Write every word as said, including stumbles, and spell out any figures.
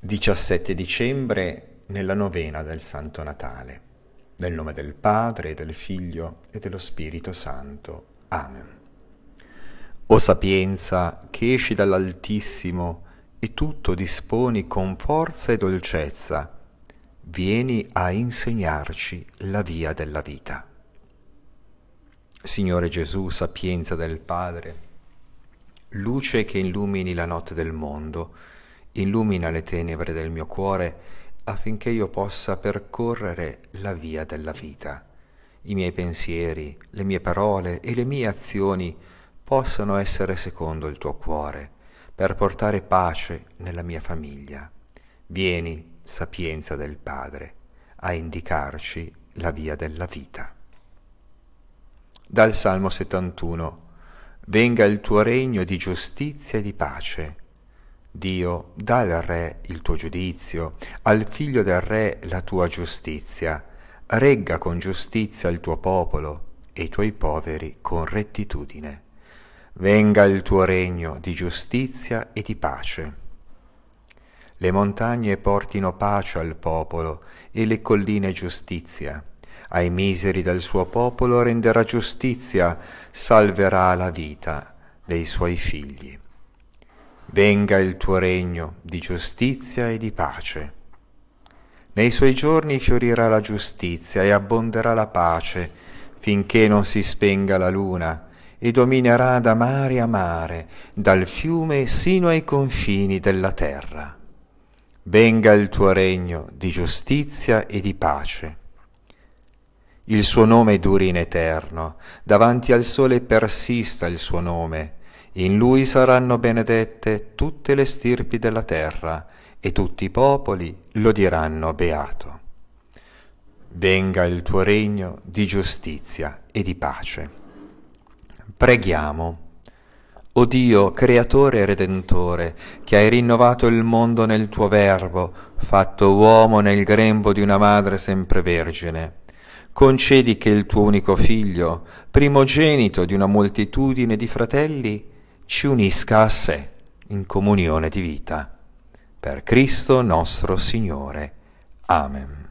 diciassette dicembre, nella novena del Santo Natale. Nel nome del Padre, del Figlio e dello Spirito Santo. Amen. O sapienza che esci dall'Altissimo e tutto disponi con forza e dolcezza, vieni a insegnarci la via della vita. Signore Gesù, sapienza del Padre, luce che illumini la notte del mondo, illumina le tenebre del mio cuore affinché io possa percorrere la via della vita. I miei pensieri, le mie parole e le mie azioni possano essere secondo il tuo cuore, per portare pace nella mia famiglia. Vieni, sapienza del Padre, a indicarci la via della vita. Dal Salmo settantuno. Venga il tuo regno di giustizia e di pace. Dio, dà al Re il tuo giudizio, al Figlio del Re la tua giustizia. Regga con giustizia il tuo popolo e i tuoi poveri con rettitudine. Venga il tuo regno di giustizia e di pace. Le montagne portino pace al popolo e le colline giustizia. Ai miseri del suo popolo renderà giustizia, salverà la vita dei suoi figli. Venga il tuo regno di giustizia e di pace. Nei suoi giorni fiorirà la giustizia e abbonderà la pace, finché non si spenga la luna, e dominerà da mare a mare, dal fiume sino ai confini della terra. Venga il tuo regno di giustizia e di pace. Il suo nome duri in eterno, davanti al sole persista il suo nome. In lui saranno benedette tutte le stirpi della terra, e tutti i popoli lo diranno beato. Venga il tuo regno di giustizia e di pace. Preghiamo. O Dio, creatore e redentore, che hai rinnovato il mondo nel tuo verbo, fatto uomo nel grembo di una madre sempre vergine, concedi che il tuo unico figlio, primogenito di una moltitudine di fratelli, ci unisca a sé in comunione di vita. Per Cristo nostro Signore. Amen.